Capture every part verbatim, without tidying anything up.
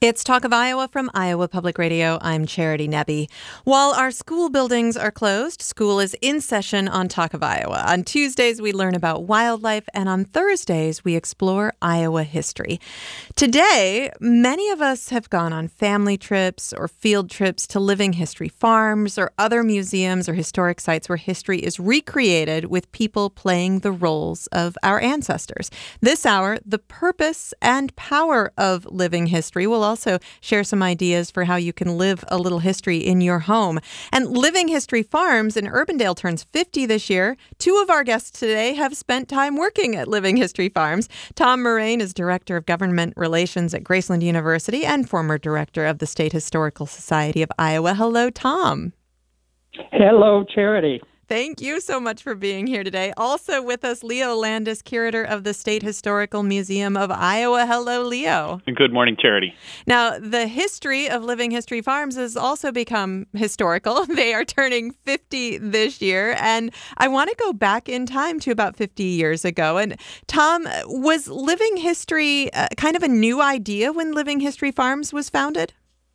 It's Talk of Iowa from Iowa Public Radio. I'm Charity Nebbe. While our school buildings are closed, school is in session on Talk of Iowa. On Tuesdays, we learn about wildlife, and on Thursdays, we explore Iowa history. Today, many of us have gone on family trips or field trips to living history farms or other museums or historic sites where history is recreated with people playing the roles of our ancestors. This hour, the purpose and power of living history will also also share some ideas for how you can live a little history in your home. And Living History Farms in Urbandale turns fifty this year. Two of our guests today have spent time working at Living History Farms. Tom Moraine is Director of Government Relations at Graceland University and former Director of the State Historical Society of Iowa. Hello, Tom. Hello, Charity. Thank you so much for being here today. Also with us, Leo Landis, Curator of the State Historical Museum of Iowa. Hello, Leo. Good morning, Charity. Now, the history of Living History Farms has also become historical. They are turning fifty this year, and I want to go back in time to about fifty years ago. And Tom, was Living History uh, kind of a new idea when Living History Farms was founded?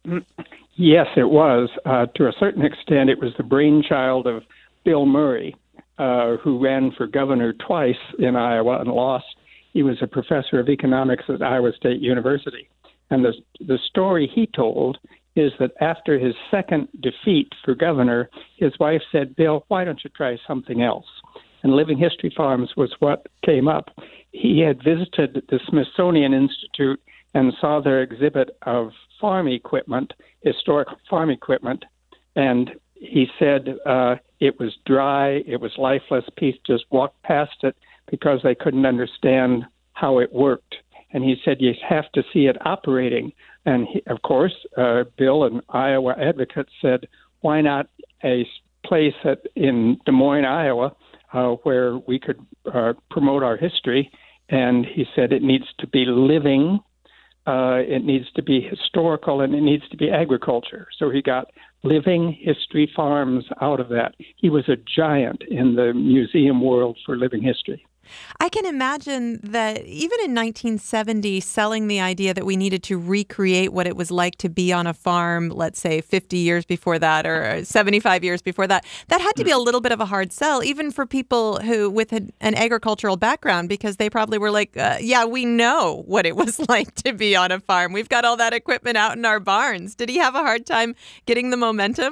Yes, it was. Uh, to a certain extent, it was the brainchild of Bill Murray, uh, who ran for governor twice in Iowa and lost. He was a professor of economics at Iowa State University. And the, the story he told is that after his second defeat for governor, his wife said, "Bill, why don't you try something else?" And Living History Farms was what came up. He had visited the Smithsonian Institute and saw their exhibit of farm equipment, historic farm equipment, and he said uh, it was dry, it was lifeless. People just walked past it because they couldn't understand how it worked. And he said, you have to see it operating. And he, of course, uh, Bill and Iowa advocates said, why not a place at, in Des Moines, Iowa, uh, where we could uh, promote our history? And he said it needs to be living, uh, it needs to be historical, and it needs to be agriculture. So he got Living History Farms out of that. He was a giant in the museum world for living history. I can imagine that even in nineteen seventy, selling the idea that we needed to recreate what it was like to be on a farm, let's say fifty years before that or seventy-five years before that, that had to be a little bit of a hard sell, even for people who with an, an agricultural background, because they probably were like, uh, yeah, we know what it was like to be on a farm. We've got all that equipment out in our barns. Did he have a hard time getting the momentum?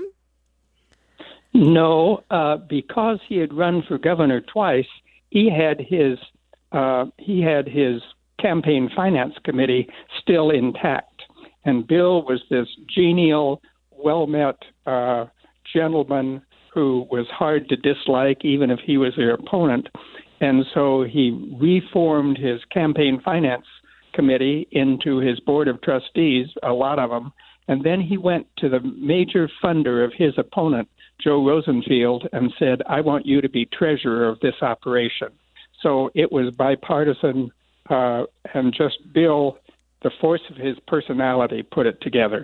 No, uh, because he had run for governor twice, He had his uh, he had his campaign finance committee still intact, and Bill was this genial, well-met uh, gentleman who was hard to dislike, even if he was their opponent. And so he reformed his campaign finance committee into his board of trustees, a lot of them, and then he went to the major funder of his opponent, Joe Rosenfield, and said, I want you to be treasurer of this operation. So it was bipartisan, uh, and just Bill, the force of his personality, put it together.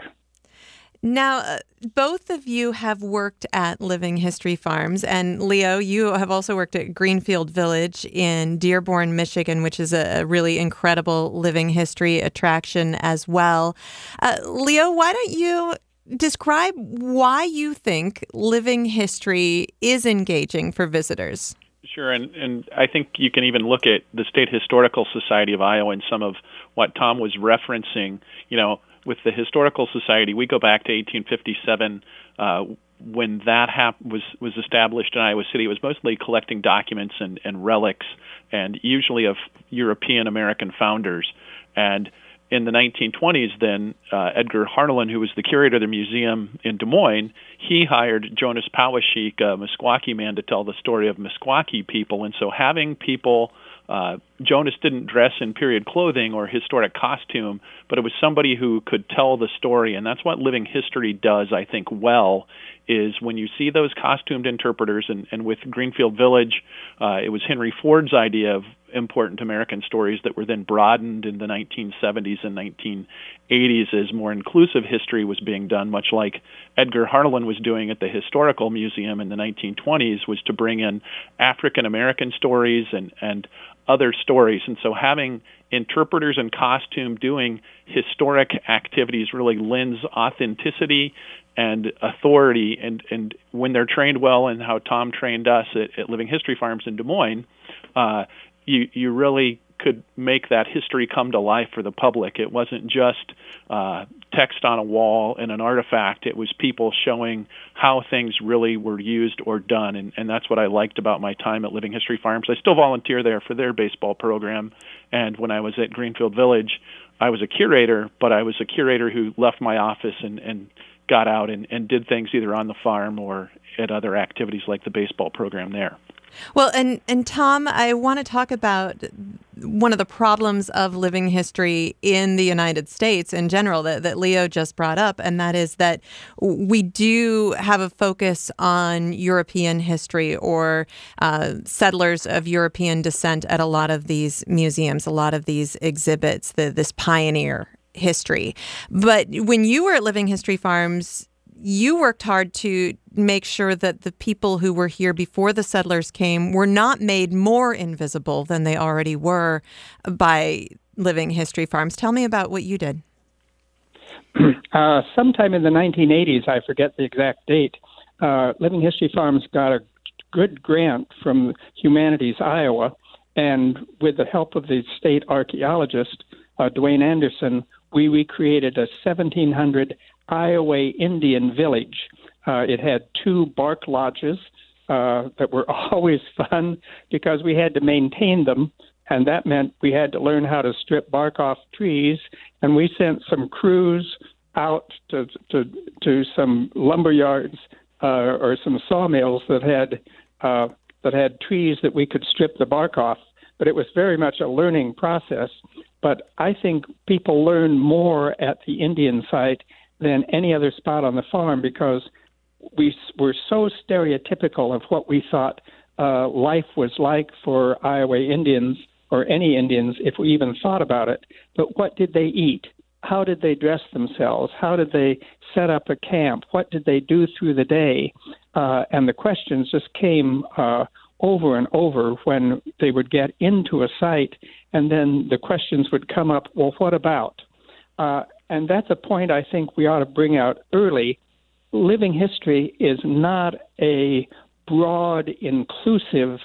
Now, uh, both of you have worked at Living History Farms, and Leo, you have also worked at Greenfield Village in Dearborn, Michigan, which is a really incredible living history attraction as well. Uh, Leo, why don't you describe why you think living history is engaging for visitors? Sure, and, and I think you can even look at the State Historical Society of Iowa and some of what Tom was referencing. You know, with the Historical Society, we go back to eighteen fifty-seven uh, when that hap- was, was established in Iowa City. It was mostly collecting documents and, and relics, and usually of European American founders. And in the nineteen twenties, then, uh, Edgar Harlan, who was the curator of the museum in Des Moines, he hired Jonas Powashik, a Meskwaki man, to tell the story of Meskwaki people. And so having people, uh, Jonas didn't dress in period clothing or historic costume, but it was somebody who could tell the story. And that's what living history does, I think, well, is when you see those costumed interpreters, and, and with Greenfield Village, uh, it was Henry Ford's idea of important American stories that were then broadened in the nineteen seventies and nineteen eighties as more inclusive history was being done, much like Edgar Harlan was doing at the Historical Museum in the nineteen twenties, was to bring in African American stories and, and other stories. And so having interpreters in costume doing historic activities really lends authenticity and authority. And, and when they're trained well, and how Tom trained us at, at Living History Farms in Des Moines, uh, you, you really could make that history come to life for the public. It wasn't just uh, text on a wall and an artifact. It was people showing how things really were used or done, and, and that's what I liked about my time at Living History Farms. I still volunteer there for their baseball program, and when I was at Greenfield Village, I was a curator, but I was a curator who left my office and, and got out and, and did things either on the farm or at other activities like the baseball program there. Well, and, and Tom, I want to talk about one of the problems of living history in the United States in general that, that Leo just brought up, and that is that we do have a focus on European history or uh, settlers of European descent at a lot of these museums, a lot of these exhibits, the, this pioneer history. But when you were at Living History Farms, you worked hard to make sure that the people who were here before the settlers came were not made more invisible than they already were by Living History Farms. Tell me about what you did. Uh, sometime in the nineteen eighties, I forget the exact date, uh, Living History Farms got a good grant from Humanities Iowa, and with the help of the state archaeologist, uh, Dwayne Anderson, we recreated a seventeen hundred Iowa Indian village. Uh, it had two bark lodges uh, that were always fun because we had to maintain them, and that meant we had to learn how to strip bark off trees. And we sent some crews out to to, to some lumber yards uh, or some sawmills that had uh, that had trees that we could strip the bark off. But it was very much a learning process. But I think people learn more at the Indian site than any other spot on the farm because we were so stereotypical of what we thought uh, life was like for Iowa Indians or any Indians if we even thought about it. But what did they eat? How did they dress themselves? How did they set up a camp? What did they do through the day? Uh, and the questions just came uh, over and over when they would get into a site, and then the questions would come up, well, what about? Uh, and that's a point I think we ought to bring out early. Living history is not a broad, inclusive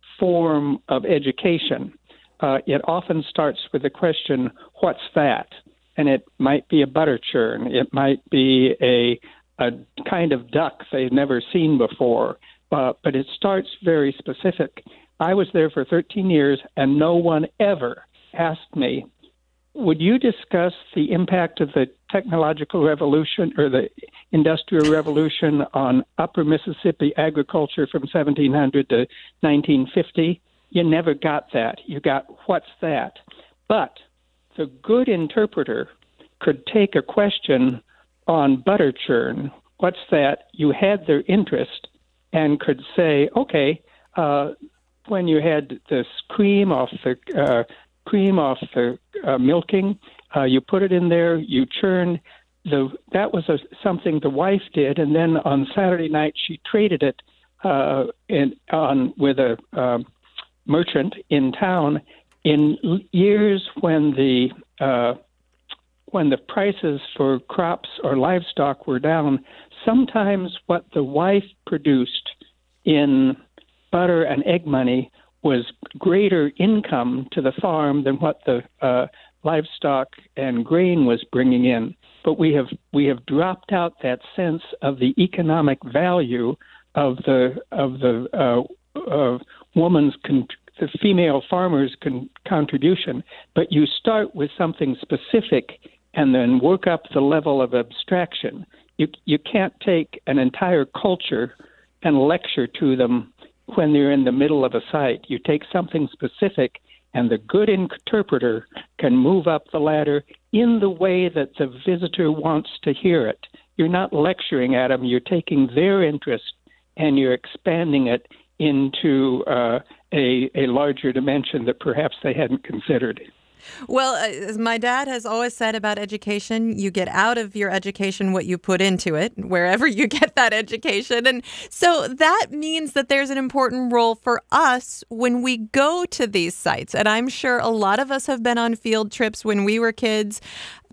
form of education. Uh, it often starts with the question, what's that? And it might be a butter churn. It might be a, a kind of duck they've never seen before. Uh, but it starts very specific. I was there for thirteen years, and no one ever asked me, would you discuss the impact of the technological revolution or the industrial revolution on upper Mississippi agriculture from seventeen hundred to nineteen fifty? You never got that. You got, what's that? But the good interpreter could take a question on butter churn, what's that? You had their interest and could say, okay, uh, when you had this cream off the uh, cream off the uh, milking, uh, you put it in there, you churned. The that was a, something the wife did, and then on Saturday night she traded it uh, in on with a um, merchant in town. In years when the uh, when the prices for crops or livestock were down, sometimes what the wife produced in butter and egg money was greater income to the farm than what the uh, livestock and grain was bringing in. But we have we have dropped out that sense of the economic value of the of the uh, uh, woman's con- the female farmer's con- contribution. But you start with something specific and then work up the level of abstraction. You you can't take an entire culture and lecture to them when they're in the middle of a site. You take something specific, and the good interpreter can move up the ladder in the way that the visitor wants to hear it. You're not lecturing at them. You're taking their interest, and you're expanding it into uh, a, a larger dimension that perhaps they hadn't considered. Well, uh, as my dad has always said about education, you get out of your education what you put into it, wherever you get that education. And so that means that there's an important role for us when we go to these sites. And I'm sure a lot of us have been on field trips when we were kids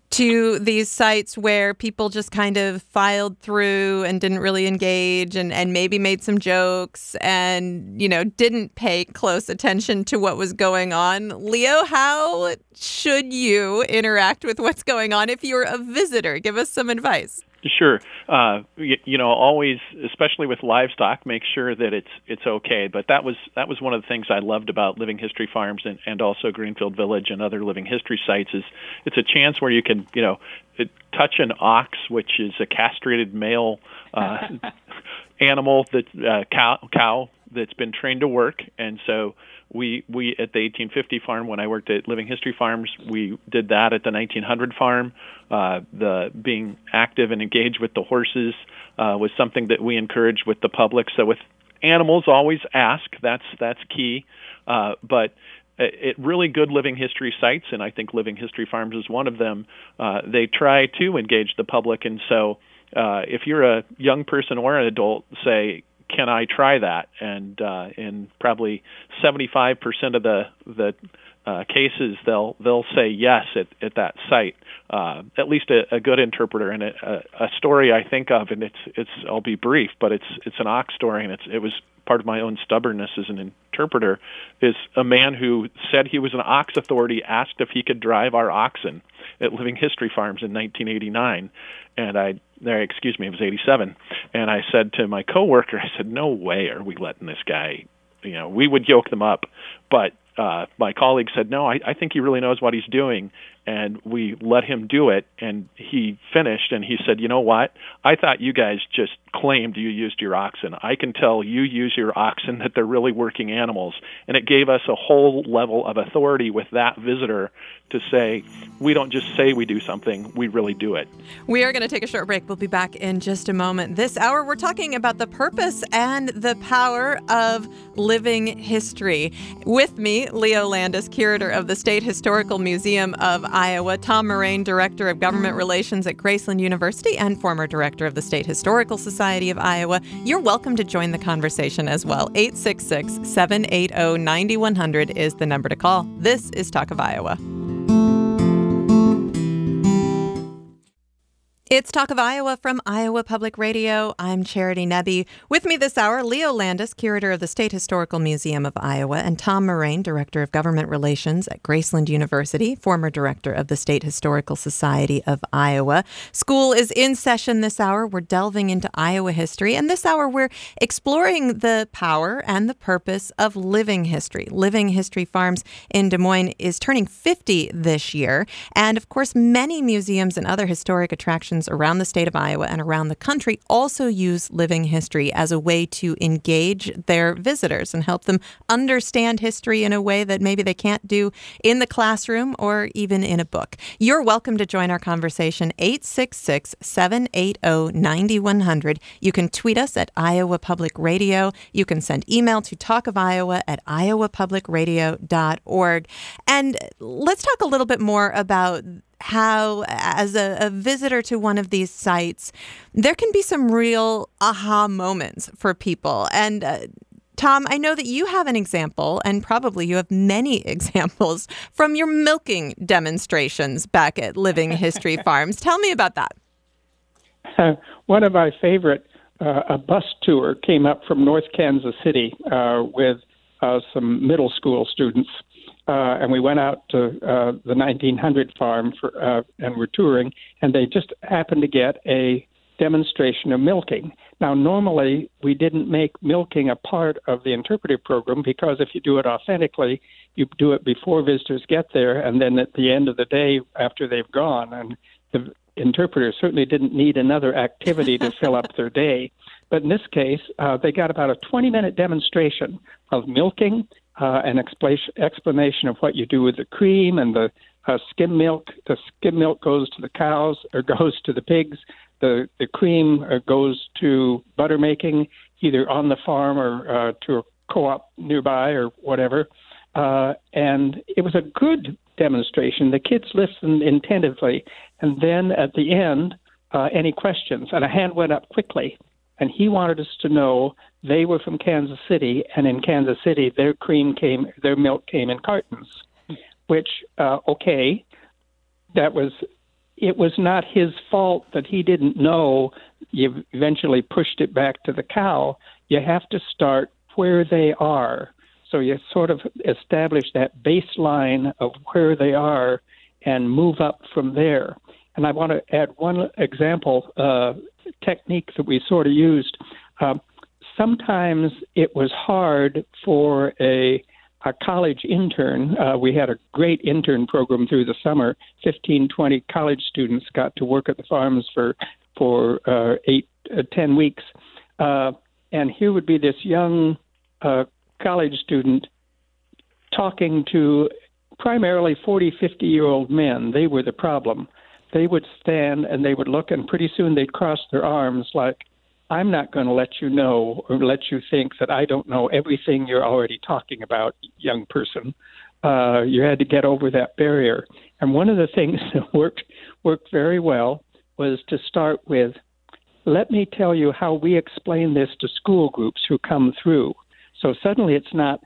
to these sites where people just kind of filed through and didn't really engage and, and maybe made some jokes and, you know, didn't pay close attention to what was going on. Leo, how should you interact with what's going on if you're a visitor? Give us some advice. Sure. Uh, you, you know, always, especially with livestock, make sure that it's it's okay. But that was that was one of the things I loved about Living History Farms and, and also Greenfield Village and other living history sites is it's a chance where you can, you know, touch an ox, which is a castrated male uh, animal, that uh, cow cow that's been trained to work, and so. We we at the eighteen fifty farm, when I worked at Living History Farms, we did that at the nineteen hundred farm. Uh, the being active and engaged with the horses uh, was something that we encouraged with the public. So with animals, always ask. That's that's key. Uh, but it, it really good living history sites, and I think Living History Farms is one of them. Uh, they try to engage the public, and so uh, if you're a young person or an adult, say, can I try that? And uh, in probably seventy-five percent of the the uh, cases, they'll they'll say yes at, at that site. Uh, at least a, a good interpreter. And a, a story I think of, and it's it's I'll be brief, but it's it's an ox story, and it's it was part of my own stubbornness as an interpreter. Is a man who said he was an ox authority asked if he could drive our oxen at Living History Farms in nineteen eighty-nine, and I. There, excuse me, it was eighty-seven. And I said to my coworker, I said, no way are we letting this guy, you know, we would yoke them up. But uh, my colleague said, no, I, I think he really knows what he's doing. And we let him do it, and he finished, and he said, you know what? I thought you guys just claimed you used your oxen. I can tell you use your oxen, that they're really working animals. And it gave us a whole level of authority with that visitor to say, we don't just say we do something, we really do it. We are going to take a short break. We'll be back in just a moment. This hour, we're talking about the purpose and the power of living history. With me, Leo Landis, curator of the State Historical Museum of Iowa, Tom Moraine, director of government relations at Graceland University and former director of the State Historical Society of Iowa. You're welcome to join the conversation as well. eight six six, seven eight zero, nine one zero zero is the number to call. This is Talk of Iowa. It's Talk of Iowa from Iowa Public Radio. I'm Charity Nebbe. With me this hour, Leo Landis, curator of the State Historical Museum of Iowa, and Tom Moraine, director of government relations at Graceland University, former director of the State Historical Society of Iowa. School is in session this hour. We're delving into Iowa history, and this hour we're exploring the power and the purpose of living history. Living History Farms in Des Moines is turning fifty this year, and of course, many museums and other historic attractions around the state of Iowa and around the country also use living history as a way to engage their visitors and help them understand history in a way that maybe they can't do in the classroom or even in a book. You're welcome to join our conversation, eight six six, seven eight zero, nine one zero zero. You can tweet us at Iowa Public Radio. You can send email to talkofiowa at iowa public radio dot org. And let's talk a little bit more about how, as a, a visitor to one of these sites, there can be some real aha moments for people. And uh, Tom, I know that you have an example, and probably you have many examples from your milking demonstrations back at Living History Farms. Tell me about that. Uh, one of my favorite, uh, a bus tour came up from North Kansas City uh, with uh, some middle school students. Uh, and we went out to uh, the nineteen hundred farm for, uh, and we're touring, and they just happened to get a demonstration of milking. Now, normally, we didn't make milking a part of the interpretive program because if you do it authentically, you do it before visitors get there, and then at the end of the day, after they've gone. And the interpreters certainly didn't need another activity to fill up their day. But in this case, uh, they got about a twenty-minute demonstration of milking, Uh, an explanation, explanation of what you do with the cream and the uh, skim milk. The skim milk goes to the cows or goes to the pigs. The the cream uh, goes to butter making, either on the farm or uh, to a co-op nearby or whatever. Uh, and it was a good demonstration. The kids listened attentively, and then at the end, uh, any questions? And a hand went up quickly, and he wanted us to know they were from Kansas City, and in Kansas City, their cream came, their milk came in cartons. Which, uh, okay, that was. It was not his fault that he didn't know. You eventually pushed it back to the cow. You have to start where they are. So you sort of establish that baseline of where they are and move up from there. And I want to add one example, uh, technique that we sort of used. Um, sometimes it was hard for a a college intern. Uh, we had a great intern program through the summer. fifteen, twenty college students got to work at the farms for for uh, eight, uh, ten weeks. Uh, and here would be this young uh, college student talking to primarily forty, fifty-year-old men. They were the problem. They would stand and they would look, and pretty soon they'd cross their arms like, I'm not going to let you know or let you think that I don't know everything you're already talking about, young person. Uh, you had to get over that barrier. And one of the things that worked worked very well was to start with, let me tell you how we explain this to school groups who come through. So suddenly it's not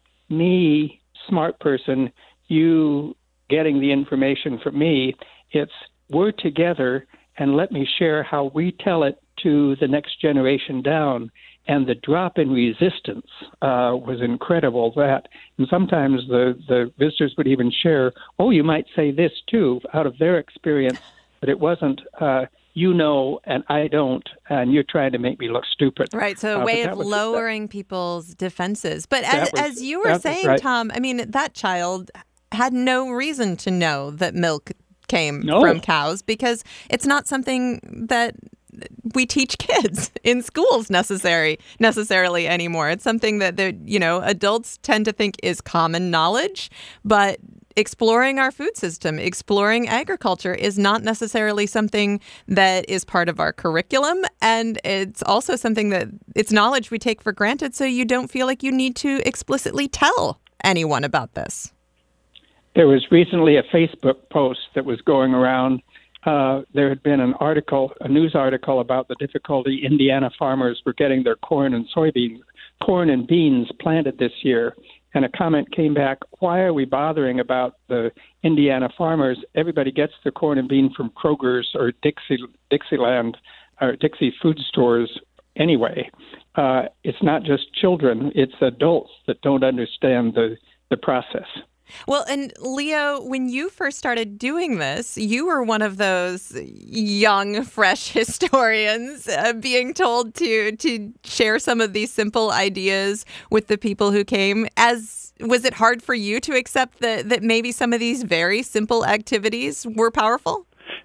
me, smart person, you getting the information from me. It's we're together, and let me share how we tell it to the next generation down. And the drop in resistance uh, was incredible. That, and sometimes the, the visitors would even share, oh, you might say this too, out of their experience, but it wasn't, uh, you know, and I don't, and you're trying to make me look stupid. Right, so a uh, way of was, lowering that, people's defenses. But as, was, as you were saying, right. Tom, I mean, that child had no reason to know that milk came no. from cows because it's not something that we teach kids in schools necessary necessarily anymore. It's something that the you know adults tend to think is common knowledge, but exploring our food system, exploring agriculture is not necessarily something that is part of our curriculum, and it's also something that it's knowledge we take for granted, so you don't feel like you need to explicitly tell anyone about this. There was recently a Facebook post that was going around. Uh, there had been an article, a news article about the difficulty Indiana farmers were getting their corn and soybeans, corn and beans planted this year. And a comment came back, why are we bothering about the Indiana farmers? Everybody gets their corn and bean from Kroger's or Dixie, Dixieland or Dixie food stores anyway. Uh, it's not just children, it's adults that don't understand the, the process. Well, and Leo, when you first started doing this, you were one of those young, fresh historians uh, being told to to share some of these simple ideas with the people who came. As was it hard for you to accept that that maybe some of these very simple activities were powerful?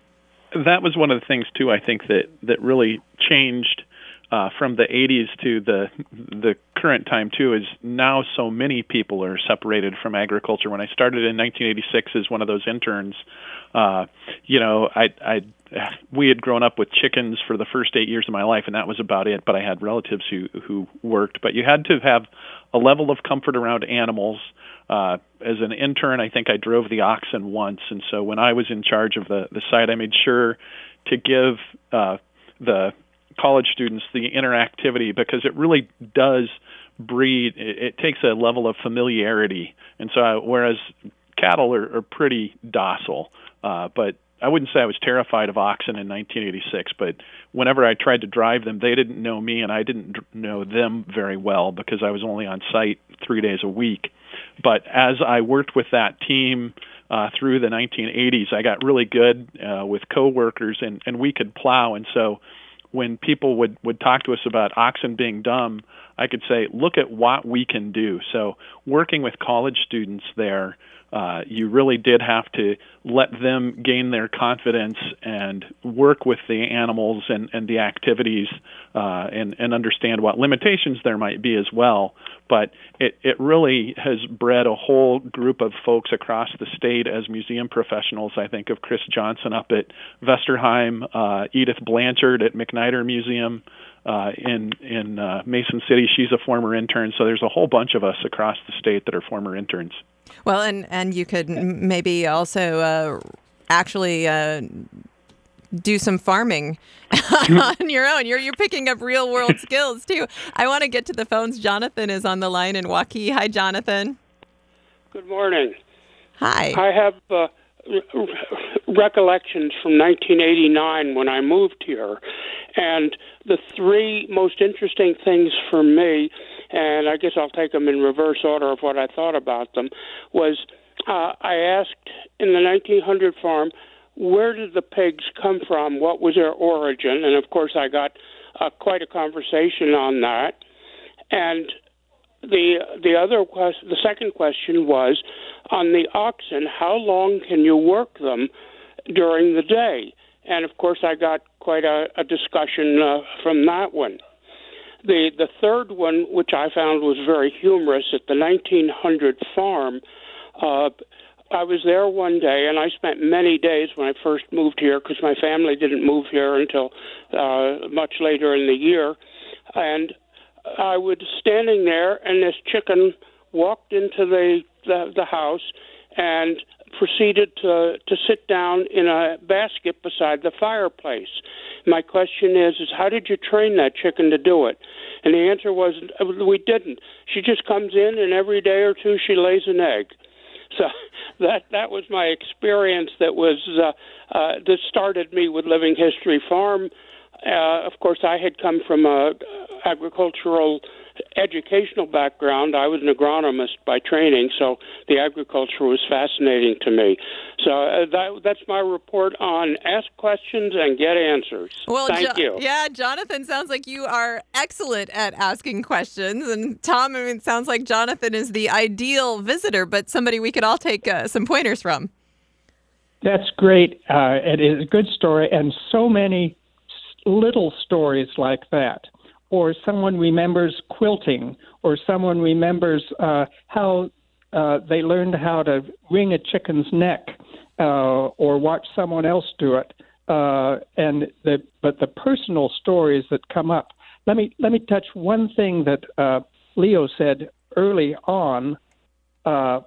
That was one of the things too. I think that that really changed. Uh, from the eighties to the the current time, too, is now so many people are separated from agriculture. When I started in nineteen eighty-six as one of those interns, uh, you know, I, I we had grown up with chickens for the first eight years of my life, and that was about it. But I had relatives who, who worked. But you had to have a level of comfort around animals. Uh, as an intern, I think I drove the oxen once. And so when I was in charge of the, the site, I made sure to give uh, the college students the interactivity, because it really does breed, it, it takes a level of familiarity. And so I, whereas cattle are, are pretty docile, uh, but I wouldn't say I was terrified of oxen in nineteen eighty-six, but whenever I tried to drive them, they didn't know me and I didn't know them very well because I was only on site three days a week. But as I worked with that team uh, through the nineteen eighties, I got really good uh, with coworkers, and, and we could plow. And so when people would, would talk to us about oxen being dumb, I could say, look at what we can do. So working with college students there, uh, you really did have to let them gain their confidence and work with the animals and, and the activities uh, and, and understand what limitations there might be as well. But it, it really has bred a whole group of folks across the state as museum professionals. I think of Chris Johnson up at Vesterheim, uh, Edith Blanchard at McNider Museum, uh, in in uh, Mason City. She's a former intern. So there's a whole bunch of us across the state that are former interns. Well, and, and you could m- maybe also uh, actually uh, do some farming on your own. You're you're picking up real world skills too. I want to get to the phones. Jonathan is on the line in Waukee. Hi, Jonathan. Good morning. Hi. I have uh, re- recollections from nineteen eighty-nine when I moved here, and the three most interesting things for me, and I guess I'll take them in reverse order of what I thought about them, was uh, I asked in the nineteen hundred farm, where did the pigs come from? What was their origin? And of course, I got uh, quite a conversation on that. And the the other question, the second question was on the oxen. How long can you work them during the day? And of course, I got quite a, a discussion uh, from that one. The the third one, which I found was very humorous, at the nineteen hundred farm. Uh, I was there one day, and I spent many days when I first moved here because my family didn't move here until uh, much later in the year. And I was standing there, and this chicken walked into the, the, the house and proceeded to, to sit down in a basket beside the fireplace. My question is, is how did you train that chicken to do it? And the answer was, we didn't. She just comes in, and every day or two she lays an egg. So that that was my experience that was uh, uh, that started me with Living History Farm. Uh, of course, I had come from a agricultural educational background. I was an agronomist by training, so the agriculture was fascinating to me. So uh, that, that's my report on ask questions and get answers. Well, Thank jo- you. Yeah, Jonathan, sounds like you are excellent at asking questions. And Tom, I mean, it sounds like Jonathan is the ideal visitor, but somebody we could all take uh, some pointers from. That's great. Uh, it is a good story, and so many little stories like that. Or someone remembers quilting, or someone remembers uh, how uh, they learned how to wring a chicken's neck, uh, or watch someone else do it. Uh, and the but the personal stories that come up. Let me let me touch one thing that uh, Leo said early on uh,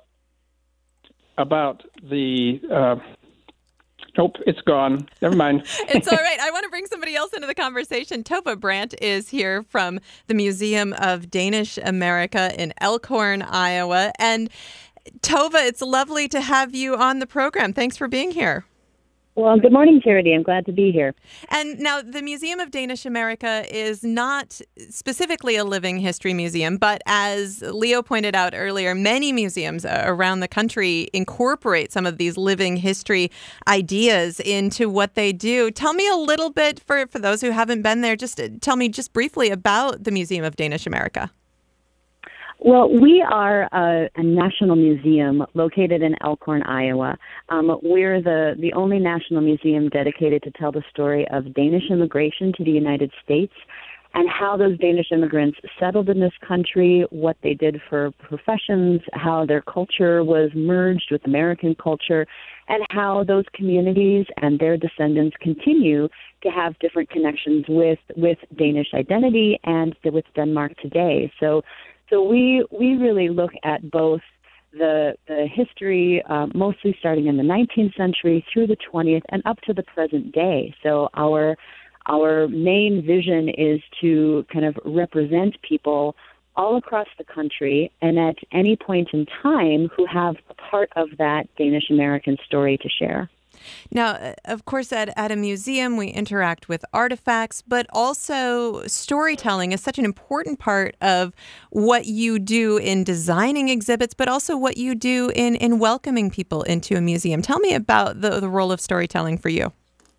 about the. Uh, Nope, it's gone. Never mind. It's all right. I want to bring somebody else into the conversation. Tova Brandt is here from the Museum of Danish America in Elkhorn, Iowa. And Tova, it's lovely to have you on the program. Thanks for being here. Well, good morning, Charity. I'm glad to be here. And now the Museum of Danish America is not specifically a living history museum, but as Leo pointed out earlier, many museums around the country incorporate some of these living history ideas into what they do. Tell me a little bit, for, for those who haven't been there, just tell me just briefly about the Museum of Danish America. Well, we are a, a national museum located in Elkhorn, Iowa. Um, we're the, the only national museum dedicated to tell the story of Danish immigration to the United States and how those Danish immigrants settled in this country, what they did for professions, how their culture was merged with American culture, and how those communities and their descendants continue to have different connections with, with Danish identity and with Denmark today. So So we we really look at both the the history, uh, mostly starting in the nineteenth century through the twentieth and up to the present day. So our our main vision is to kind of represent people all across the country and at any point in time who have a part of that Danish American story to share. Now, of course, at, at a museum, we interact with artifacts, but also storytelling is such an important part of what you do in designing exhibits, but also what you do in, in welcoming people into a museum. Tell me about the, the role of storytelling for you.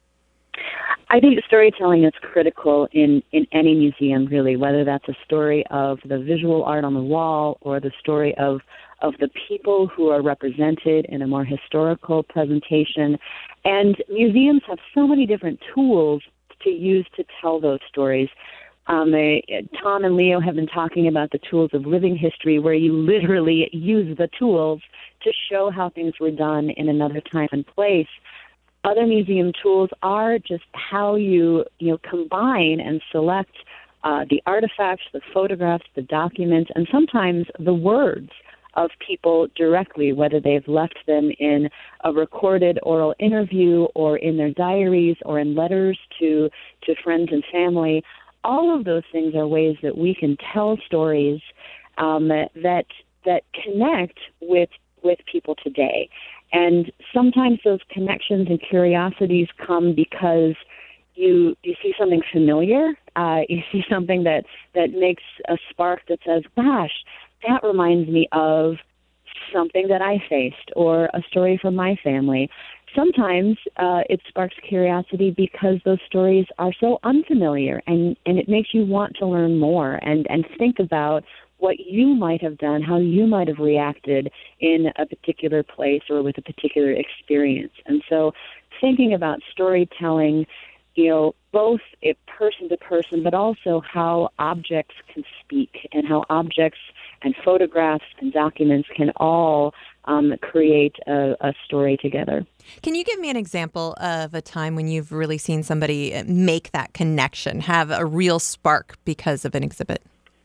I think storytelling is critical in, in any museum, really, whether that's a story of the visual art on the wall or the story of of the people who are represented in a more historical presentation. And museums have so many different tools to use to tell those stories. Um, they, Tom and Leo have been talking about the tools of living history, where you literally use the tools to show how things were done in another time and place. Other museum tools are just how you, you know, combine and select uh, the artifacts, the photographs, the documents, and sometimes the words of people directly, whether they've left them in a recorded oral interview or in their diaries or in letters to, to friends and family. All of those things are ways that we can tell stories um, that that connect with with people today. And sometimes those connections and curiosities come because you you see something familiar, uh, you see something that, that makes a spark that says, gosh, that reminds me of something that I faced or a story from my family. Sometimes uh, it sparks curiosity because those stories are so unfamiliar, and, and it makes you want to learn more and, and think about what you might have done, how you might have reacted in a particular place or with a particular experience. And so thinking about storytelling, you know, both it person to person, but also how objects can speak and how objects and photographs and documents can all um, create a, a story together. Can you give me an example of a time when you've really seen somebody make that connection, have a real spark because of an exhibit?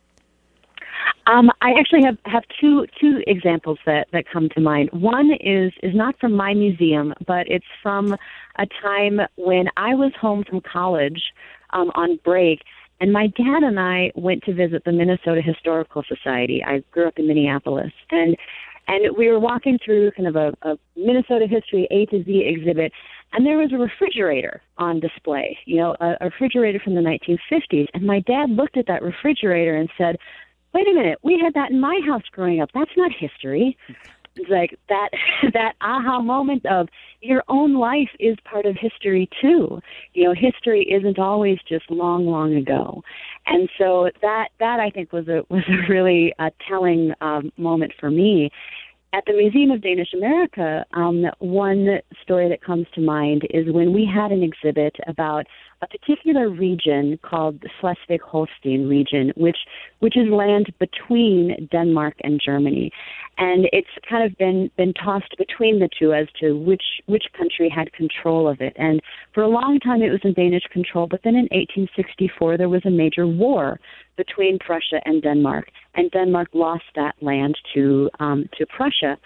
Um, I actually have, have two two examples that, that come to mind. One is is not from my museum, but it's from a time when I was home from college um, on break, and my dad and I went to visit the Minnesota Historical Society. I grew up in Minneapolis, and and we were walking through kind of a, a Minnesota history A to Z exhibit, and there was a refrigerator on display, you know, a, a refrigerator from the nineteen fifties. And my dad looked at that refrigerator and said, wait a minute, we had that in my house growing up. That's not history. It's like that that aha moment of your own life is part of history too. You know, history isn't always just long, long ago. And so that that I think was a was a really uh, telling um, moment for me. At the Museum of Danish America, um, one story that comes to mind is when we had an exhibit about a particular region called the Schleswig-Holstein region, which which is land between Denmark and Germany. And it's kind of been, been tossed between the two as to which, which country had control of it. And for a long time it was in Danish control, but then in eighteen sixty-four there was a major war between Prussia and Denmark, and Denmark lost that land to um, to Prussia.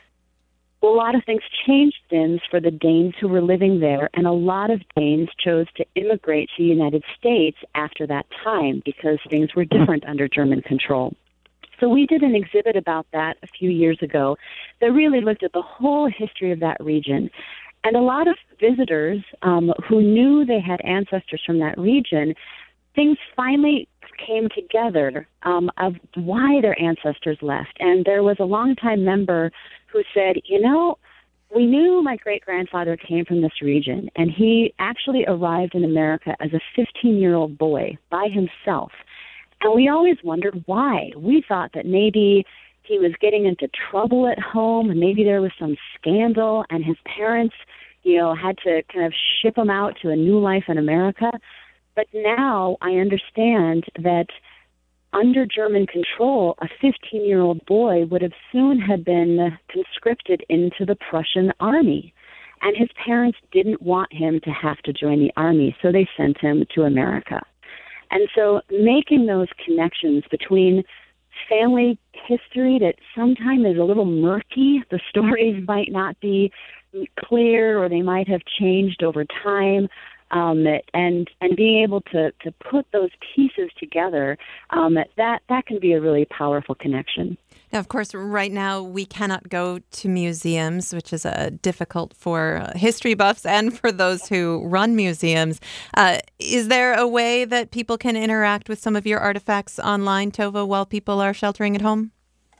A lot of things changed then for the Danes who were living there, and a lot of Danes chose to immigrate to the United States after that time because things were different under German control. So we did an exhibit about that a few years ago that really looked at the whole history of that region. And a lot of visitors um, who knew they had ancestors from that region, things finally came together um, of why their ancestors left. And there was a longtime member who said, you know, we knew my great-grandfather came from this region, and he actually arrived in America as a fifteen-year-old boy by himself. And we always wondered why. We thought that maybe he was getting into trouble at home, and maybe there was some scandal, and his parents, you know, had to kind of ship him out to a new life in America. But now I understand that under German control, a fifteen-year-old boy would have soon have been conscripted into the Prussian army. And his parents didn't want him to have to join the army, so they sent him to America. And so making those connections between family history that sometimes is a little murky, the stories might not be clear or they might have changed over time, Um, and and being able to, to put those pieces together, um, that, that can be a really powerful connection. Now, of course, right now we cannot go to museums, which is uh, difficult for history buffs and for those who run museums. Uh, is there a way that people can interact with some of your artifacts online, Tova, while people are sheltering at home?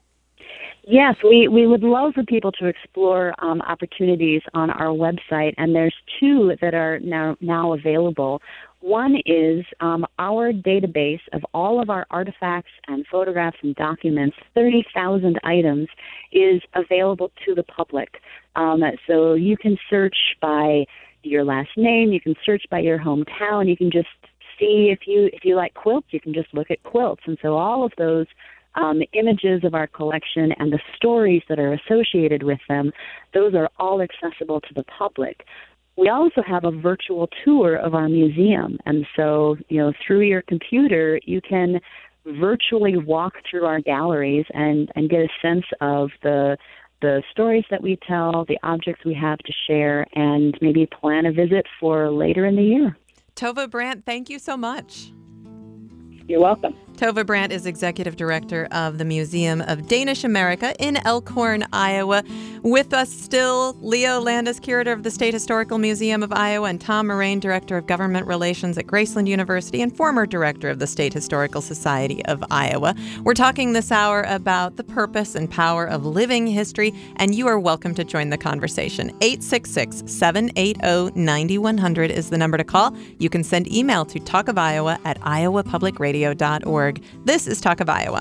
Yes, we, we would love for people to explore um, opportunities on our website, and there's two that are now, now available. One is um, our database of all of our artifacts and photographs and documents, thirty thousand items, is available to the public. Um, so you can search by your last name, you can search by your hometown, you can just see if you if you like quilts, you can just look at quilts. And so all of those Um, images of our collection and the stories that are associated with them, those are all accessible to the public. we also have a virtual tour of our museum. And so, you know, through your computer, you can virtually walk through our galleries and, and get a sense of the the stories that we tell, the objects we have to share, and maybe plan a visit for later in the year. Tova Brandt, thank you so much. You're welcome. Tova Brandt is Executive Director of the Museum of Danish America in Elkhorn, Iowa. With us still, Leo Landis, Curator of the State Historical Museum of Iowa, and Tom Moraine, Director of Government Relations at Graceland University and former Director of the State Historical Society of Iowa. We're talking this hour about the purpose and power of living history, and you are welcome to join the conversation. eight six six, seven eight zero, nine one zero zero is the number to call. You can send email to talkofiowa at iowa public radio dot org. This is Talk of Iowa.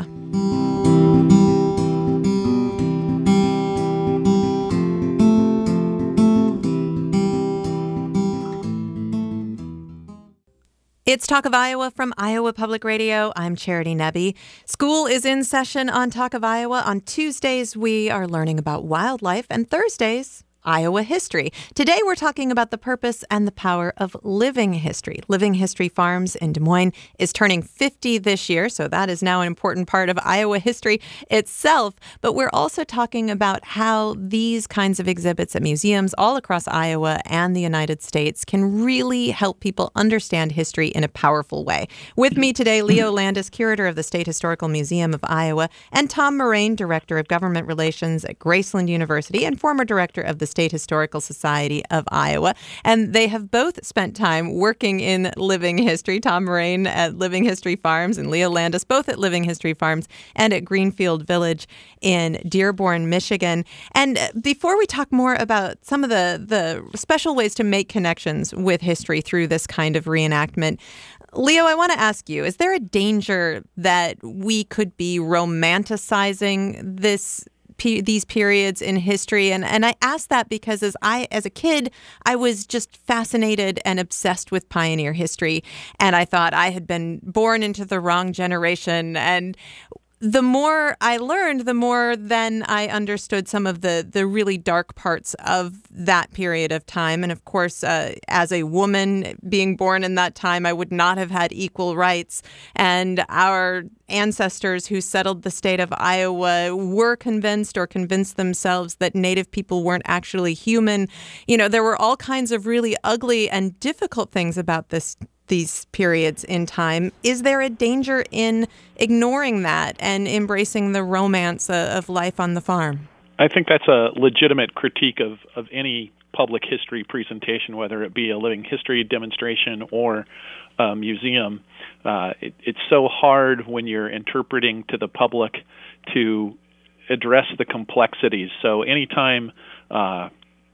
It's Talk of Iowa from Iowa Public Radio. I'm Charity Nebbe. School is in session on Talk of Iowa. On Tuesdays, we are learning about wildlife, and Thursdays, Iowa history. Today, we're talking about the purpose and the power of living history. Living History Farms in Des Moines is turning fifty this year, so that is now an important part of Iowa history itself. But we're also talking about how these kinds of exhibits at museums all across Iowa and the United States can really help people understand history in a powerful way. With me today, Leo Landis, Curator of the State Historical Museum of Iowa, and Tom Moraine, Director of Government Relations at Graceland University and former Director of the State Historical Society of Iowa. And they have both spent time working in living history. Tom Moraine at Living History Farms and Leo Landis both at Living History Farms and at Greenfield Village in Dearborn, Michigan. And before we talk more about some of the, the special ways to make connections with history through this kind of reenactment, Leo, I want to ask you, is there a danger that we could be romanticizing this these periods in history? And and I ask that because as I as a kid, I was just fascinated and obsessed with pioneer history. And I thought I had been born into the wrong generation. And the more I learned, the more then I understood some of the, the really dark parts of that period of time. And of course, uh, as a woman being born in that time, I would not have had equal rights. And our ancestors who settled the state of Iowa were convinced or convinced themselves that Native people weren't actually human. You know, there were all kinds of really ugly and difficult things about this these periods in time. Is there a danger in ignoring that and embracing the romance of life on the farm? I think that's a legitimate critique of, of any public history presentation, whether it be a living history demonstration or a museum. Uh, it, it's so hard when you're interpreting to the public to address the complexities. So anytime uh,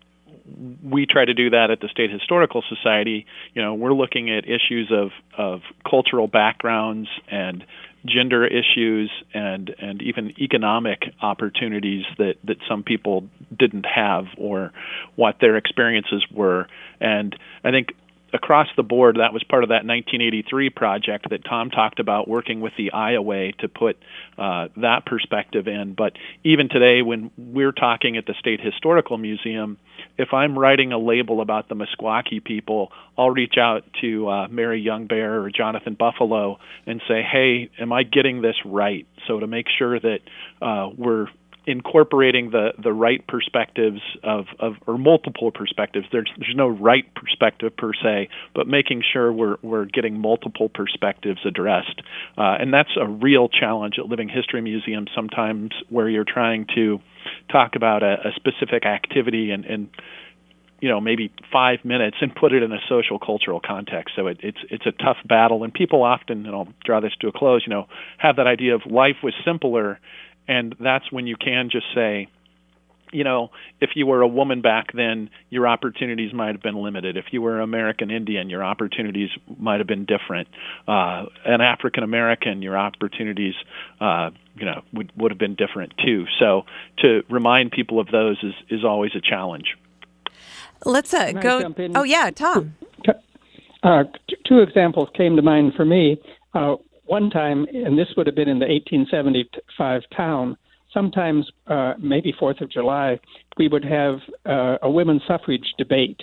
we try to do that at the State Historical Society, you know, we're looking at issues of, of cultural backgrounds and gender issues and, and even economic opportunities that, that some people didn't have or what their experiences were. And I think across the board, that was part of that nineteen eighty-three project that Tom talked about, working with the Iowa to put uh, that perspective in. But even today, when we're talking at the State Historical Museum, if I'm writing a label about the Meskwaki people, I'll reach out to uh, Mary Youngbear or Jonathan Buffalo and say, hey, am I getting this right? So to make sure that uh, we're incorporating the, the right perspectives of, of or multiple perspectives. There's there's no right perspective per se, but making sure we're we're getting multiple perspectives addressed. Uh, and that's a real challenge at Living History Museums sometimes, where you're trying to talk about a, a specific activity and, and you know, maybe five minutes and put it in a social cultural context. So it, it's it's a tough battle, and people often, and I'll draw this to a close, you know, have that idea of life was simpler. And that's when you can just say, you know, if you were a woman back then, your opportunities might have been limited. If you were American Indian, your opportunities might have been different. Uh, an African American, your opportunities, uh, you know, would, would have been different too. So to remind people of those is, is always a challenge. Let's uh, go. Oh, yeah, Tom. Uh, t- two examples came to mind for me. Uh, One time, and this would have been in the eighteen seventy-five town, sometimes, uh, maybe fourth of July, we would have uh, a women's suffrage debate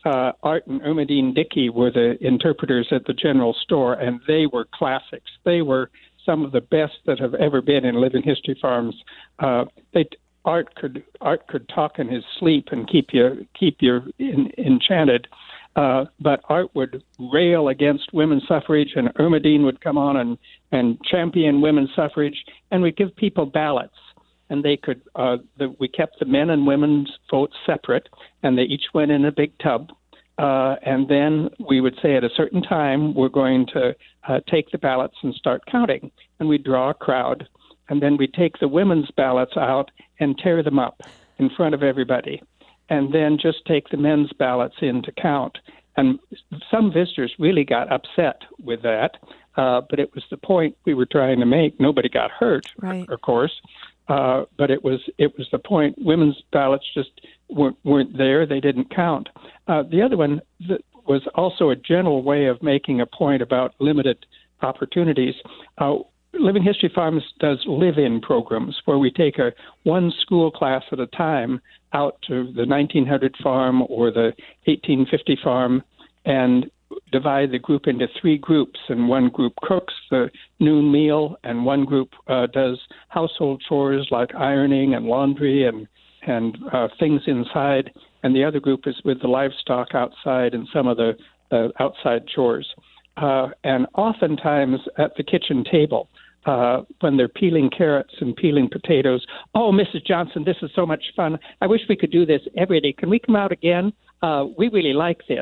uh, Art and Ermedine Dickey were the interpreters at the general store, and they were classics. They were some of the best that have ever been in Living History Farms. Uh, they Art could Art could talk in his sleep and keep you keep you in, enchanted. Uh, but Art would rail against women's suffrage, and Ermedine would come on and, and champion women's suffrage, and we'd give people ballots. And they could, uh, the, we kept the men and women's votes separate, and they each went in a big tub. Uh, and then we would say at a certain time, we're going to uh, take the ballots and start counting. And we'd draw a crowd, and then we'd take the women's ballots out and tear them up in front of everybody, and then just take the men's ballots in to count. And some visitors really got upset with that, uh, but it was the point we were trying to make. Nobody got hurt, right. of course. Uh, but it was it was the point. Women's ballots just weren't, weren't there. They didn't count. Uh, the other one that was also a general way of making a point about limited opportunities. Uh, Living History Farms does live-in programs where we take a one school class at a time out to the nineteen hundred farm or the eighteen fifty farm and divide the group into three groups, and one group cooks the noon meal, and one group uh, does household chores like ironing and laundry and and uh, things inside, and the other group is with the livestock outside and some of the uh, outside chores. Uh, and oftentimes at the kitchen table, uh, when they're peeling carrots and peeling potatoes, oh, Missus Johnson, this is so much fun. I wish we could do this every day. Can we come out again? Uh, we really like this.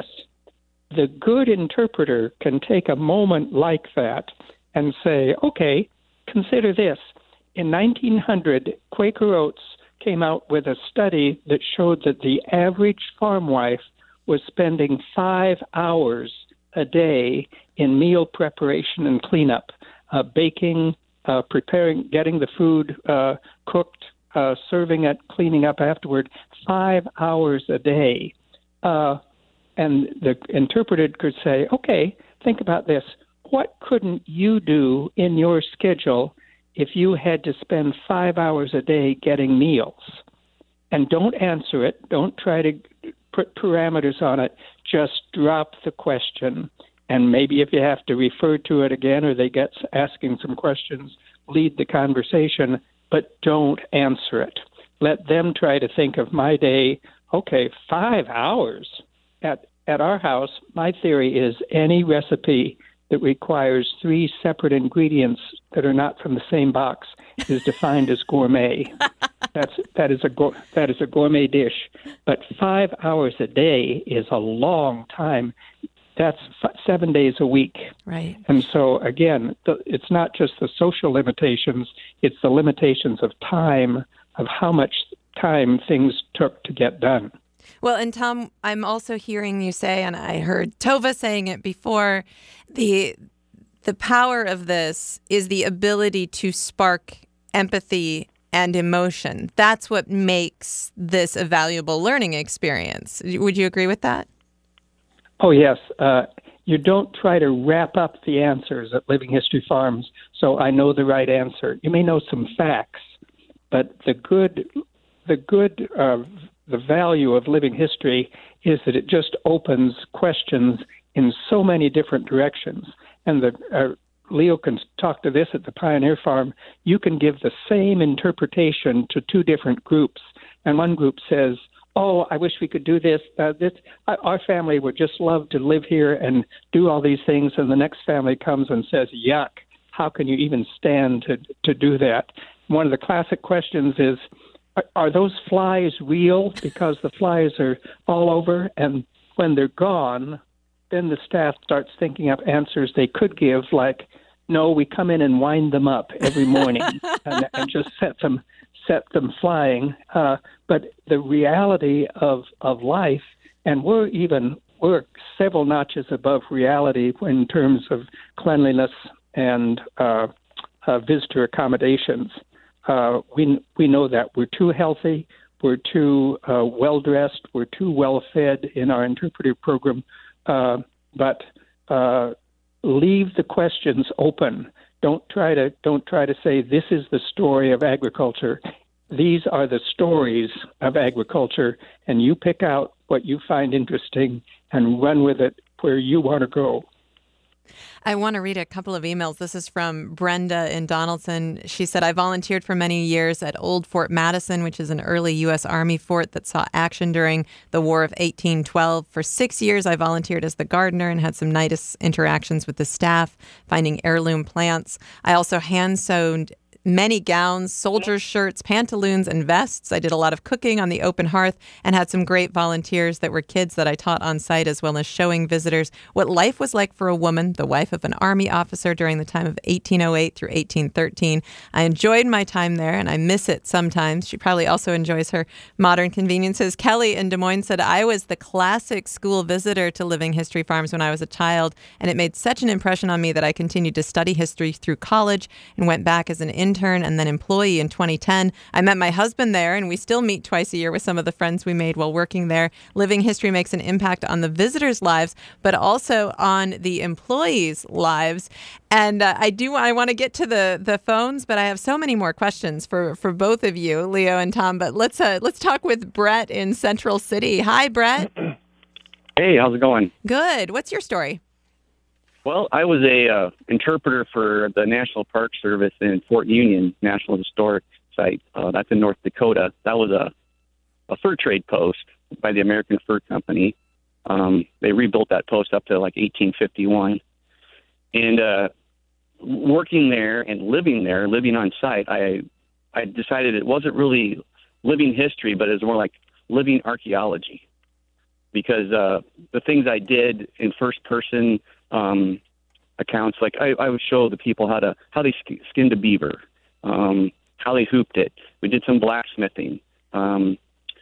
The good interpreter can take a moment like that and say, okay, consider this. In nineteen hundred, Quaker Oats came out with a study that showed that the average farm wife was spending five hours a day in meal preparation and cleanup, uh, baking, uh, preparing, getting the food uh, cooked, uh, serving it, cleaning up afterward, five hours a day. Uh, And the interpreter could say, okay, think about this. What couldn't you do in your schedule if you had to spend five hours a day getting meals? And don't answer it. Don't try to put parameters on it. Just drop the question. And maybe if you have to refer to it again or they get asking some questions, lead the conversation, but don't answer it. Let them try to think of my day. Okay, five hours. At at our house, my theory is any recipe that requires three separate ingredients that are not from the same box is defined as gourmet. That's that is a that is a gourmet dish. But five hours a day is a long time. That's f- seven days a week. Right. And so again, the, it's not just the social limitations; it's the limitations of time, of how much time things took to get done. Well, and Tom, I'm also hearing you say, and I heard Tova saying it before, the the power of this is the ability to spark empathy and emotion. That's what makes this a valuable learning experience. Would you agree with that? Oh, yes. Uh, you don't try to wrap up the answers at Living History Farms, so I know the right answer. You may know some facts, but the good, the good uh, the value of living history is that it just opens questions in so many different directions. And the, uh, Leo can talk to this at the Pioneer Farm. You can give the same interpretation to two different groups. And one group says, oh, I wish we could do this. Uh, this our family would just love to live here and do all these things. And the next family comes and says, yuck, how can you even stand to, to do that? One of the classic questions is, are those flies real? Because the flies are all over, and when they're gone, then the staff starts thinking up answers they could give, like, no, we come in and wind them up every morning and, and just set them set them flying. Uh, but the reality of, of life, and we're even we're several notches above reality in terms of cleanliness and uh, uh, visitor accommodations. Uh, we we know that we're too healthy, we're too uh, well dressed, we're too well fed in our interpretive program, uh, but uh, leave the questions open. Don't try to don't try to say this is the story of agriculture. These are the stories of agriculture, and you pick out what you find interesting and run with it where you want to go. I want to read a couple of emails. This is from Brenda in Donaldson. She said, I volunteered for many years at Old Fort Madison, which is an early U S Army fort that saw action during the War of eighteen twelve. For six years, I volunteered as the gardener and had some nice interactions with the staff, finding heirloom plants. I also hand-sewn many gowns, soldiers' shirts, pantaloons, and vests. I did a lot of cooking on the open hearth and had some great volunteers that were kids that I taught on site, as well as showing visitors what life was like for a woman, the wife of an Army officer during the time of eighteen oh eight through eighteen thirteen. I enjoyed my time there, and I miss it sometimes. She probably also enjoys her modern conveniences. Kelly in Des Moines said, I was the classic school visitor to Living History Farms when I was a child, and it made such an impression on me that I continued to study history through college and went back as an intern and then employee in twenty ten. I met my husband there, and we still meet twice a year with some of the friends we made while working there. Living History makes an impact on the visitors' lives, but also on the employees' lives. And uh, I do I want to get to the the phones, but I have so many more questions for, for both of you, Leo and Tom. But let's uh, let's talk with Brett in Central City. Hi, Brett. Hey, how's it going? Good. What's your story? Well, I was a uh, interpreter for the National Park Service in Fort Union National Historic Site. Uh, that's in North Dakota. That was a, a fur trade post by the American Fur Company. Um, they rebuilt that post up to like eighteen fifty-one. And uh, working there and living there, living on site, I I decided it wasn't really living history, but it was more like living archaeology. Because uh, the things I did in first person um, accounts, like I, I would show the people how to how they sk- skinned a beaver, um, how they hooped it. We did some blacksmithing. Um,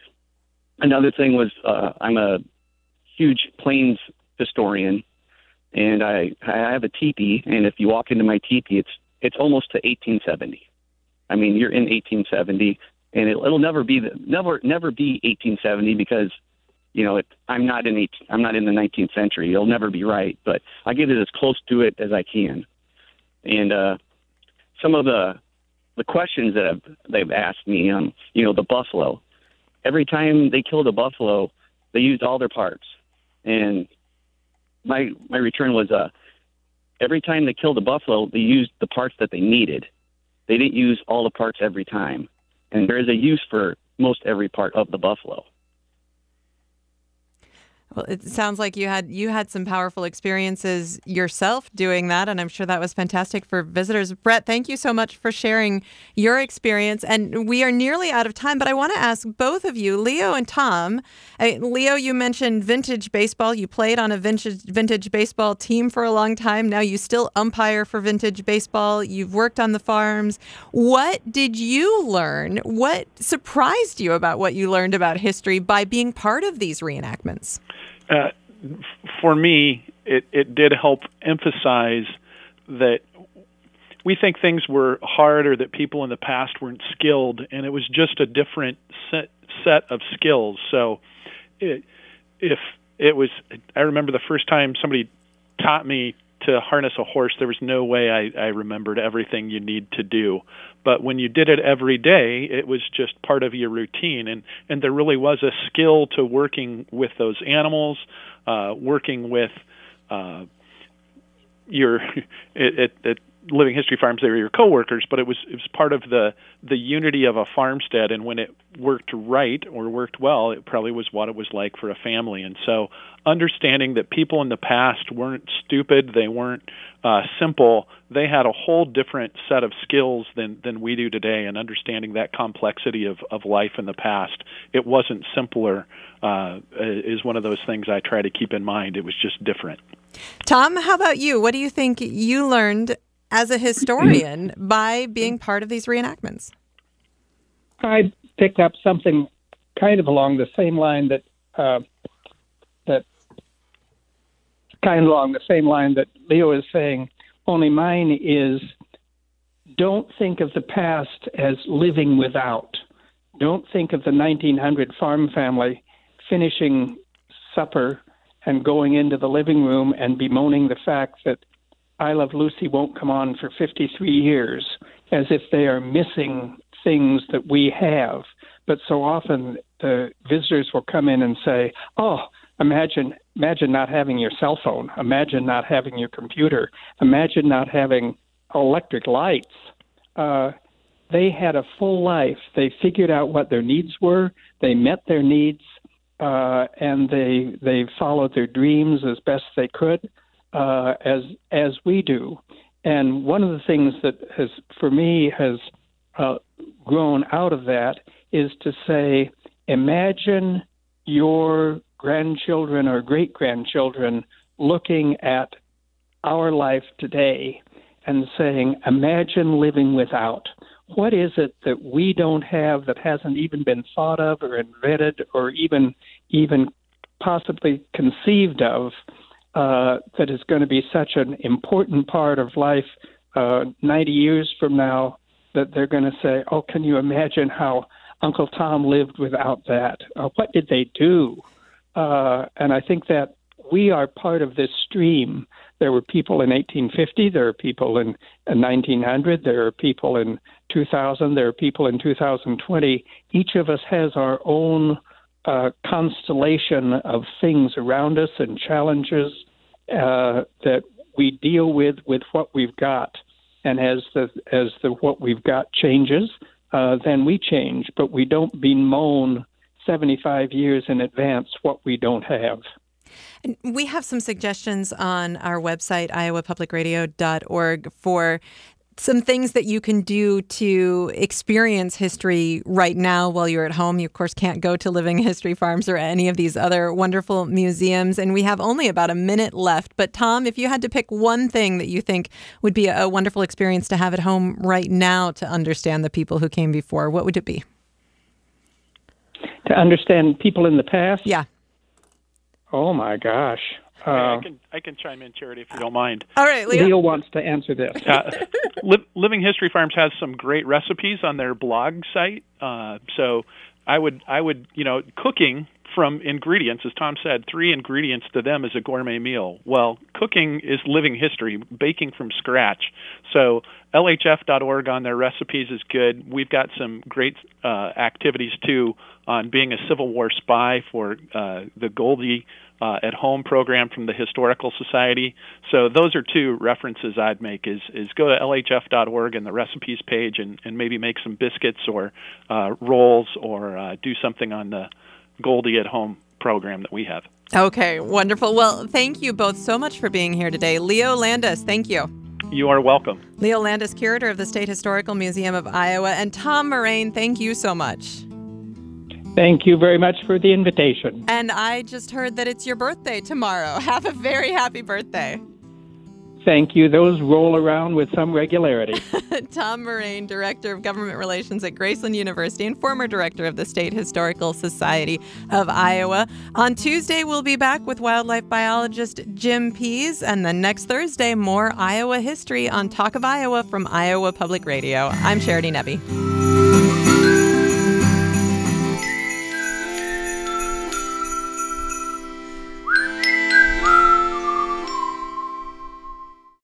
another thing was uh, I'm a huge plains historian, and I I have a teepee. And if you walk into my teepee, it's it's almost to eighteen seventy. I mean, you're in eighteen seventy, and it, it'll never be the, never never be eighteen seventy because. You know, it, I'm not in eighteen, I'm not in the nineteenth century. It'll never be right, but I get it as close to it as I can. And uh, some of the the questions that have, they've asked me, um, you know, the buffalo. Every time they killed a buffalo, they used all their parts. And my my return was, uh, every time they killed a buffalo, they used the parts that they needed. They didn't use all the parts every time. And there is a use for most every part of the buffalo. Well, it sounds like you had you had some powerful experiences yourself doing that, and I'm sure that was fantastic for visitors. Brett, thank you so much for sharing your experience. And we are nearly out of time, but I want to ask both of you, Leo and Tom. Uh, Leo, you mentioned vintage baseball. You played on a vintage vintage baseball team for a long time. Now you still umpire for vintage baseball. You've worked on the farms. What did you learn? What surprised you about what you learned about history by being part of these reenactments? Uh, for me, it, it did help emphasize that we think things were hard or that people in the past weren't skilled, and it was just a different set, set of skills. So it, if it was, I remember the first time somebody taught me to harness a horse, there was no way I, I remembered everything you need to do. But when you did it every day, it was just part of your routine. And, and there really was a skill to working with those animals, uh, working with uh, your it, it, it, Living History Farms. They were your coworkers, but it was it was part of the the unity of a farmstead. And when it worked right or worked well, it probably was what it was like for a family. And so understanding that people in the past weren't stupid, they weren't uh, simple, they had a whole different set of skills than, than we do today, and understanding that complexity of, of life in the past. It wasn't simpler uh, is one of those things I try to keep in mind. It was just different. Tom, how about you? What do you think you learned as a historian by being part of these reenactments? I picked up something kind of along the same line that uh, that kind of along the same line that Leo is saying, only mine is don't think of the past as living without. Don't think of the nineteen hundred farm family finishing supper and going into the living room and bemoaning the fact that I Love Lucy won't come on for fifty-three years, as if they are missing things that we have. But so often the visitors will come in and say, oh, imagine imagine not having your cell phone. Imagine not having your computer. Imagine not having electric lights. Uh, they had a full life. They figured out what their needs were. They met their needs, uh, and they they followed their dreams as best they could, uh, as as we do. And one of the things that has, for me, has uh, grown out of that is to say, imagine your grandchildren or great-grandchildren looking at our life today and saying, imagine living without. What is it that we don't have that hasn't even been thought of or invented or even even possibly conceived of uh, that is going to be such an important part of life uh, ninety years from now that they're going to say, oh, can you imagine how Uncle Tom lived without that? Uh, what did they do? Uh, and I think that we are part of this stream. There were people in eighteen fifty, there are people in, in nineteen hundred, there are people in two thousand, there are people in two thousand twenty. Each of us has our own uh, constellation of things around us and challenges uh, that we deal with with what we've got. And as the as the what we've got changes, uh, then we change. But we don't bemoan seventy-five years in advance what we don't have. And we have some suggestions on our website, iowa public radio dot org, for some things that you can do to experience history right now while you're at home. You, of course, can't go to Living History Farms or any of these other wonderful museums. And we have only about a minute left. But Tom, if you had to pick one thing that you think would be a wonderful experience to have at home right now to understand the people who came before, what would it be? To understand people in the past? Yeah. Oh, my gosh. Uh, I can I can chime in, Charity, if you don't mind. All right, Leo. Leo wants to answer this. uh, Li- Living History Farms has some great recipes on their blog site. Uh, so I would I would you know cooking from ingredients, as Tom said, three ingredients to them is a gourmet meal. Well, cooking is living history, baking from scratch. So L H F dot org on their recipes is good. We've got some great uh, activities too on being a Civil War spy for uh, the Goldie Uh, at home program from the Historical Society. So those are two references I'd make is is go to L H F dot org and the recipes page and, and maybe make some biscuits or uh, rolls or uh, do something on the Goldie at home program that we have. Okay, wonderful. Well, thank you both so much for being here today. Leo Landis, thank you. You are welcome. Leo Landis, curator of the State Historical Museum of Iowa, and Tom Moraine, thank you so much. Thank you very much for the invitation. And I just heard that it's your birthday tomorrow. Have a very happy birthday. Thank you. Those roll around with some regularity. Tom Moraine, Director of Government Relations at Graceland University and former Director of the State Historical Society of Iowa. On Tuesday, we'll be back with wildlife biologist Jim Pease. And then next Thursday, more Iowa history on Talk of Iowa from Iowa Public Radio. I'm Charity Nebbe.